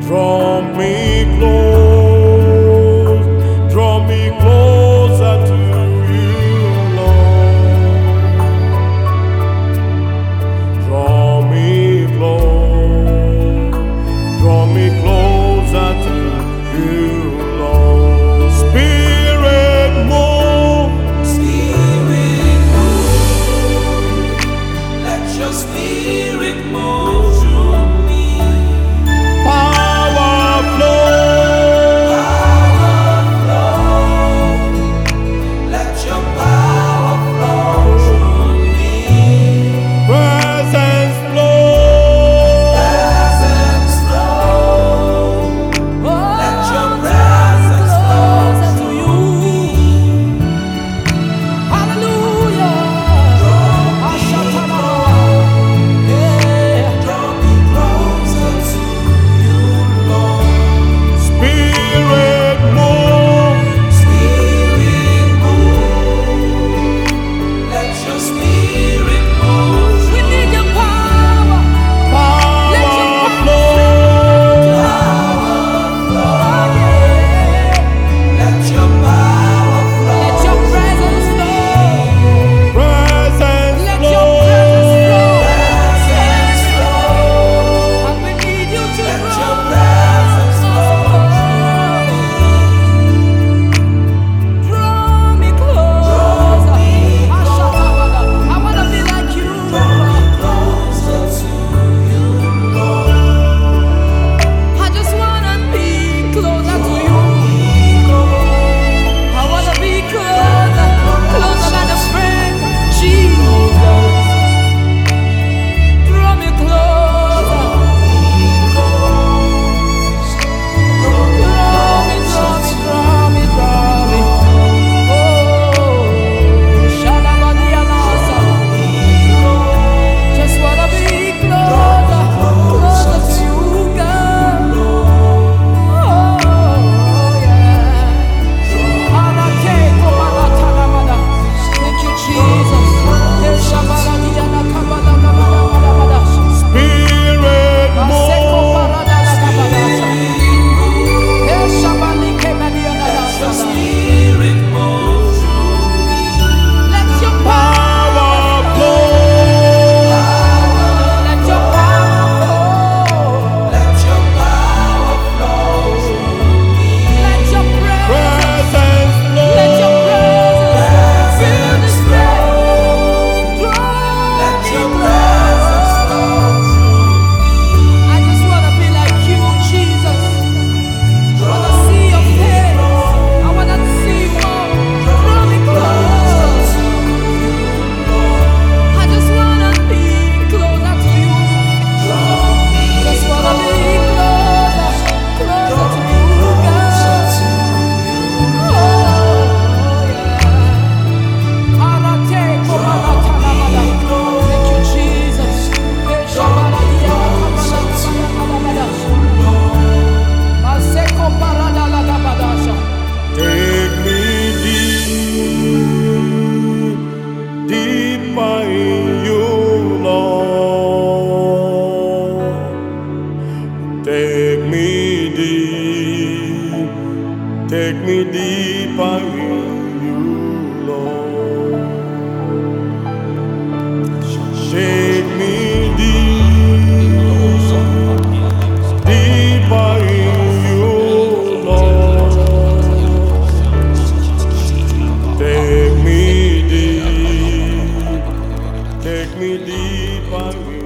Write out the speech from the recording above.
Draw me close, draw me closer to you, Lord. Draw me close, draw me closer to you, Lord. Spirit move, let your spirit move through me. power flow, Let your power flow through me. presence flow, Presence flow. Let your presence flow through me. Hallelujah. Draw me closer to you, Lord. spirit move, Spirit move. Let your spirit move. We need your power. Let your power power flow, Let your power flow. Let your presence flow. presence Let flow, your presence flow. Presence flow. And we need you to Let flow. your presence Draw me close. I want to be like you. closer to you, Lord. I just want to be closer to you. I want to be closer, closer than a friend. Jesus, draw me closer. Draw me. Oh, Shalabadianasa. Just want to be closer, closer to you, God. Oh, yeah. Thank you, Jesus. spirit move, Spirit move through me. Let your power flow, let your power flow. Let your power flow through me. Let your presence, presence let your flow, presence fill this place. Let your Draw me presence close. flow through me. I just want to be like you, Jesus. I want to see your face. I want to see more. Draw me close. I just want to be closer to you. Just want to be closer, closer to you, God. Oh, yeah. Thank you, Jesus. take me deep, deeper in you, Lord. Take me deeper in you, Lord. Take me deeper in you, Lord. Take me deeper in